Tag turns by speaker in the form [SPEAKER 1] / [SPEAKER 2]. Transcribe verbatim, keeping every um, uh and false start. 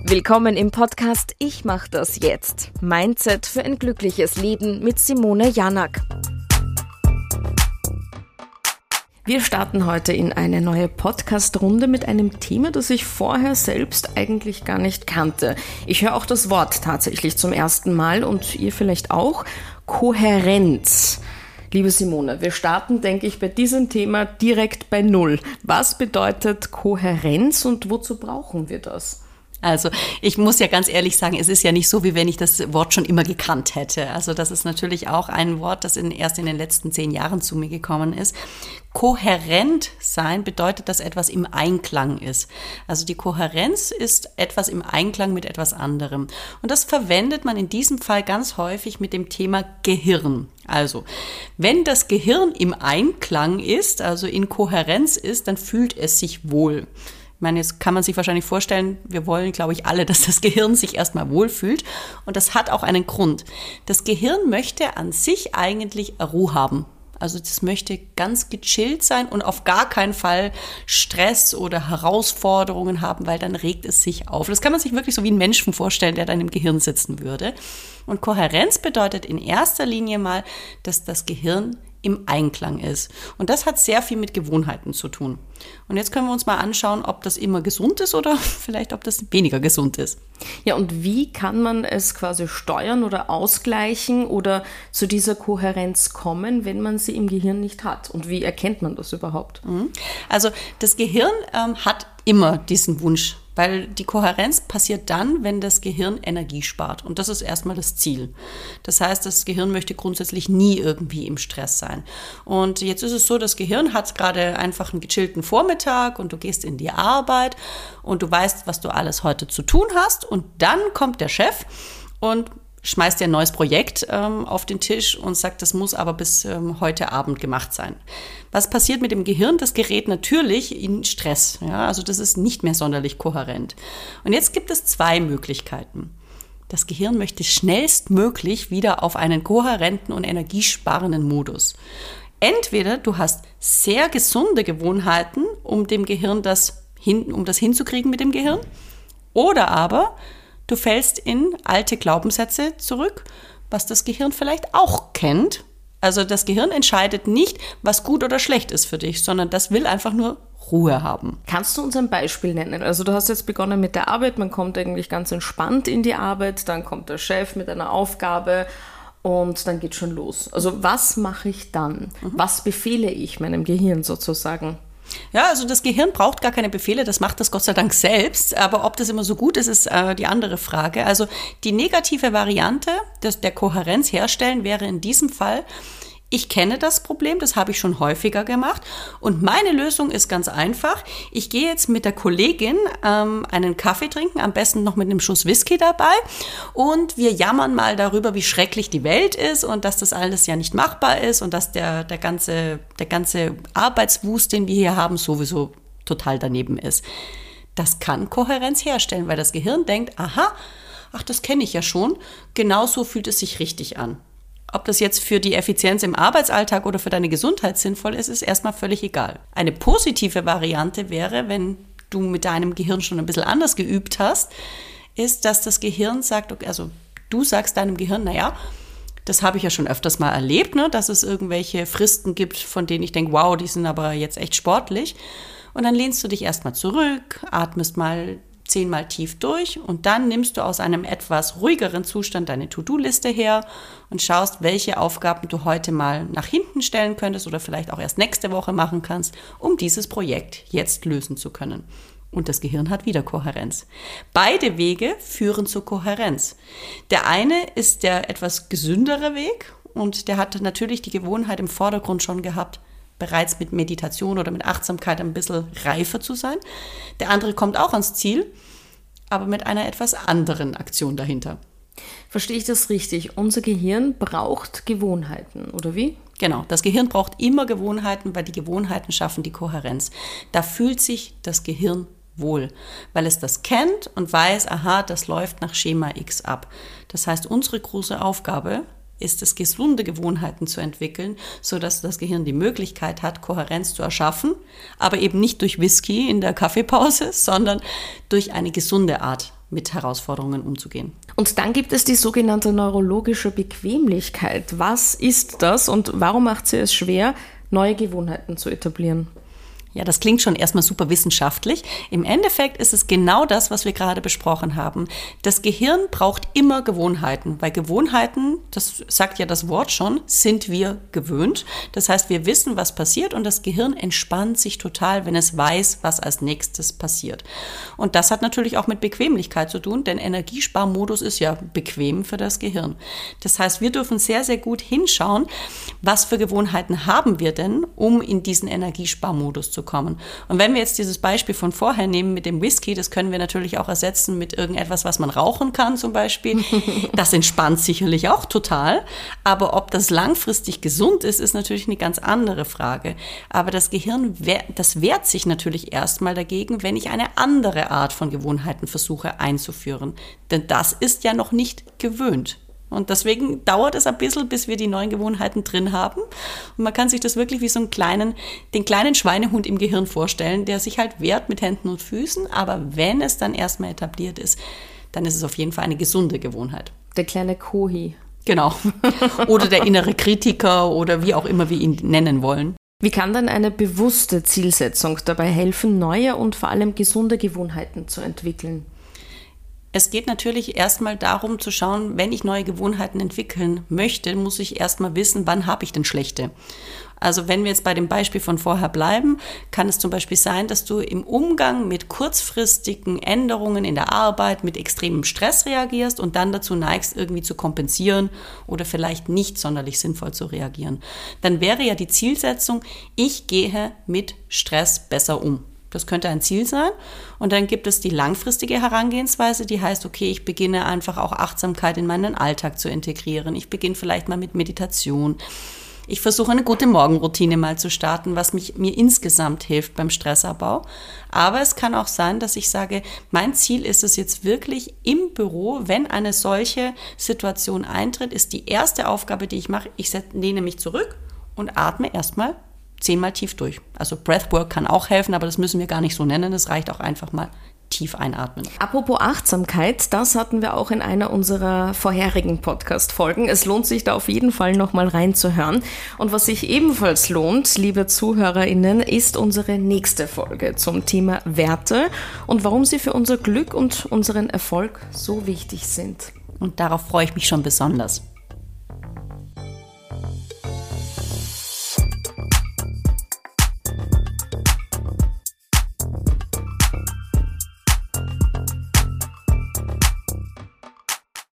[SPEAKER 1] Willkommen im Podcast Ich mach das jetzt. Mindset für ein glückliches Leben mit Simone Janak. Wir starten heute in eine neue Podcast-Runde mit einem Thema, das ich vorher selbst eigentlich gar nicht kannte. Ich höre auch das Wort tatsächlich zum ersten Mal und ihr vielleicht auch. Kohärenz. Liebe Simone, wir starten, denke ich, bei diesem Thema direkt bei Null. Was bedeutet Kohärenz und wozu brauchen wir das?
[SPEAKER 2] Also ich muss ja ganz ehrlich sagen, es ist ja nicht so, wie wenn ich das Wort schon immer gekannt hätte. Also das ist natürlich auch ein Wort, das in, erst in den letzten zehn Jahren zu mir gekommen ist. Kohärent sein bedeutet, dass etwas im Einklang ist. Also die Kohärenz ist etwas im Einklang mit etwas anderem. Und das verwendet man in diesem Fall ganz häufig mit dem Thema Gehirn. Also, wenn das Gehirn im Einklang ist, also in Kohärenz ist, dann fühlt es sich wohl. Ich meine, jetzt kann man sich wahrscheinlich vorstellen, wir wollen, glaube ich, alle, dass das Gehirn sich erstmal wohlfühlt. Und das hat auch einen Grund. Das Gehirn möchte an sich eigentlich Ruhe haben. Also das möchte ganz gechillt sein und auf gar keinen Fall Stress oder Herausforderungen haben, weil dann regt es sich auf. Das kann man sich wirklich so wie einen Menschen vorstellen, der dann im Gehirn sitzen würde. Und Kohärenz bedeutet in erster Linie mal, dass das Gehirn im Einklang ist. Und das hat sehr viel mit Gewohnheiten zu tun. Und jetzt können wir uns mal anschauen, ob das immer gesund ist oder vielleicht, ob das weniger gesund ist.
[SPEAKER 1] Ja, und wie kann man es quasi steuern oder ausgleichen oder zu dieser Kohärenz kommen, wenn man sie im Gehirn nicht hat? Und wie erkennt man das überhaupt?
[SPEAKER 2] Also das Gehirn ähm, hat immer diesen Wunsch, weil die Kohärenz passiert dann, wenn das Gehirn Energie spart. Und das ist erstmal das Ziel. Das heißt, das Gehirn möchte grundsätzlich nie irgendwie im Stress sein. Und jetzt ist es so, das Gehirn hat gerade einfach einen gechillten Vormittag und du gehst in die Arbeit und du weißt, was du alles heute zu tun hast. Und dann kommt der Chef und schmeißt dir ein neues Projekt ähm, auf den Tisch und sagt, das muss aber bis ähm, heute Abend gemacht sein. Was passiert mit dem Gehirn? Das gerät natürlich in Stress. Ja? Also das ist nicht mehr sonderlich kohärent. Und jetzt gibt es zwei Möglichkeiten. Das Gehirn möchte schnellstmöglich wieder auf einen kohärenten und energiesparenden Modus. Entweder du hast sehr gesunde Gewohnheiten, um dem Gehirn das hin, um das hinzukriegen mit dem Gehirn, oder aber du fällst in alte Glaubenssätze zurück, was das Gehirn vielleicht auch kennt. Also das Gehirn entscheidet nicht, was gut oder schlecht ist für dich, sondern das will einfach nur Ruhe haben.
[SPEAKER 1] Kannst du uns ein Beispiel nennen? Also du hast jetzt begonnen mit der Arbeit, man kommt eigentlich ganz entspannt in die Arbeit, dann kommt der Chef mit einer Aufgabe und dann geht schon los. Also was mache ich dann? Mhm. Was befehle ich meinem Gehirn sozusagen?
[SPEAKER 2] Ja, also das Gehirn braucht gar keine Befehle, das macht das Gott sei Dank selbst. Aber ob das immer so gut ist, ist äh, die andere Frage. Also die negative Variante des, der Kohärenz herstellen wäre in diesem Fall, ich kenne das Problem, das habe ich schon häufiger gemacht und meine Lösung ist ganz einfach. Ich gehe jetzt mit der Kollegin ähm, einen Kaffee trinken, am besten noch mit einem Schuss Whisky dabei und wir jammern mal darüber, wie schrecklich die Welt ist und dass das alles ja nicht machbar ist und dass der, der, ganze, der ganze Arbeitswust, den wir hier haben, sowieso total daneben ist. Das kann Kohärenz herstellen, weil das Gehirn denkt, aha, ach, das kenne ich ja schon, genauso fühlt es sich richtig an. Ob das jetzt für die Effizienz im Arbeitsalltag oder für deine Gesundheit sinnvoll ist, ist erstmal völlig egal. Eine positive Variante wäre, wenn du mit deinem Gehirn schon ein bisschen anders geübt hast, ist, dass das Gehirn sagt, okay, also du sagst deinem Gehirn, naja, das habe ich ja schon öfters mal erlebt, ne, dass es irgendwelche Fristen gibt, von denen ich denke, wow, die sind aber jetzt echt sportlich. Und dann lehnst du dich erstmal zurück, atmest mal zehnmal tief durch und dann nimmst du aus einem etwas ruhigeren Zustand deine To-Do-Liste her und schaust, welche Aufgaben du heute mal nach hinten stellen könntest oder vielleicht auch erst nächste Woche machen kannst, um dieses Projekt jetzt lösen zu können. Und das Gehirn hat wieder Kohärenz. Beide Wege führen zur Kohärenz. Der eine ist der etwas gesündere Weg und der hat natürlich die Gewohnheit im Vordergrund schon gehabt, bereits mit Meditation oder mit Achtsamkeit ein bisschen reifer zu sein. Der andere kommt auch ans Ziel, aber mit einer etwas anderen Aktion dahinter.
[SPEAKER 1] Verstehe ich das richtig? Unser Gehirn braucht Gewohnheiten, oder wie?
[SPEAKER 2] Genau, das Gehirn braucht immer Gewohnheiten, weil die Gewohnheiten schaffen die Kohärenz. Da fühlt sich das Gehirn wohl, weil es das kennt und weiß, aha, das läuft nach Schema X ab. Das heißt, unsere große Aufgabe ist es, gesunde Gewohnheiten zu entwickeln, sodass das Gehirn die Möglichkeit hat, Kohärenz zu erschaffen, aber eben nicht durch Whisky in der Kaffeepause, sondern durch eine gesunde Art, mit Herausforderungen umzugehen.
[SPEAKER 1] Und dann gibt es die sogenannte neurologische Bequemlichkeit. Was ist das und warum macht sie es schwer, neue Gewohnheiten zu etablieren?
[SPEAKER 2] Ja, das klingt schon erstmal super wissenschaftlich. Im Endeffekt ist es genau das, was wir gerade besprochen haben. Das Gehirn braucht immer Gewohnheiten, weil Gewohnheiten, das sagt ja das Wort schon, sind wir gewöhnt. Das heißt, wir wissen, was passiert und das Gehirn entspannt sich total, wenn es weiß, was als nächstes passiert. Und das hat natürlich auch mit Bequemlichkeit zu tun, denn Energiesparmodus ist ja bequem für das Gehirn. Das heißt, wir dürfen sehr, sehr gut hinschauen, was für Gewohnheiten haben wir denn, um in diesen Energiesparmodus zu kommen. Und wenn wir jetzt dieses Beispiel von vorher nehmen mit dem Whisky, das können wir natürlich auch ersetzen mit irgendetwas, was man rauchen kann zum Beispiel. Das entspannt sicherlich auch total. Aber ob das langfristig gesund ist, ist natürlich eine ganz andere Frage. Aber das Gehirn, das wehrt sich natürlich erstmal dagegen, wenn ich eine andere Art von Gewohnheiten versuche einzuführen. Denn das ist ja noch nicht gewöhnt. Und deswegen dauert es ein bisschen, bis wir die neuen Gewohnheiten drin haben. Und man kann sich das wirklich wie so einen kleinen, den kleinen Schweinehund im Gehirn vorstellen, der sich halt wehrt mit Händen und Füßen. Aber wenn es dann erstmal etabliert ist, dann ist es auf jeden Fall eine gesunde Gewohnheit.
[SPEAKER 1] Der kleine Kohi.
[SPEAKER 2] Genau. Oder der innere Kritiker oder wie auch immer wir ihn nennen wollen.
[SPEAKER 1] Wie kann dann eine bewusste Zielsetzung dabei helfen, neue und vor allem gesunde Gewohnheiten zu entwickeln?
[SPEAKER 2] Es geht natürlich erstmal darum zu schauen, wenn ich neue Gewohnheiten entwickeln möchte, muss ich erstmal wissen, wann habe ich denn schlechte. Also wenn wir jetzt bei dem Beispiel von vorher bleiben, kann es zum Beispiel sein, dass du im Umgang mit kurzfristigen Änderungen in der Arbeit, mit extremem Stress reagierst und dann dazu neigst, irgendwie zu kompensieren oder vielleicht nicht sonderlich sinnvoll zu reagieren. Dann wäre ja die Zielsetzung, ich gehe mit Stress besser um. Das könnte ein Ziel sein. Und dann gibt es die langfristige Herangehensweise, die heißt, okay, ich beginne einfach auch Achtsamkeit in meinen Alltag zu integrieren. Ich beginne vielleicht mal mit Meditation. Ich versuche eine gute Morgenroutine mal zu starten, was mich, mir insgesamt hilft beim Stressabbau. Aber es kann auch sein, dass ich sage, mein Ziel ist es jetzt wirklich im Büro, wenn eine solche Situation eintritt, ist die erste Aufgabe, die ich mache, ich lehne mich zurück und atme erstmal zehnmal tief durch. Also Breathwork kann auch helfen, aber das müssen wir gar nicht so nennen. Es reicht auch einfach mal tief einatmen.
[SPEAKER 1] Apropos Achtsamkeit, das hatten wir auch in einer unserer vorherigen Podcast-Folgen. Es lohnt sich da auf jeden Fall nochmal reinzuhören. Und was sich ebenfalls lohnt, liebe ZuhörerInnen, ist unsere nächste Folge zum Thema Werte und warum sie für unser Glück und unseren Erfolg so wichtig sind.
[SPEAKER 2] Und darauf freue ich mich schon besonders.